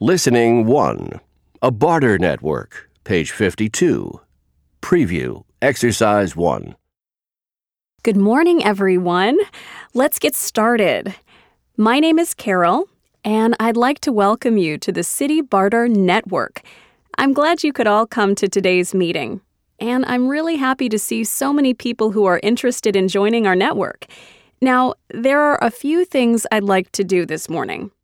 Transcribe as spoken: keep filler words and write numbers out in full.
Listening one. A barter network, page fifty-two. Preview, exercise one. Good morning, everyone. Let's get started. My name is Carol, and I'd like to welcome you to the City Barter Network. I'm glad you could all come to today's meeting, and I'm really happy to see so many people who are interested in joining our network. Now, there are a few things I'd like to do this morning.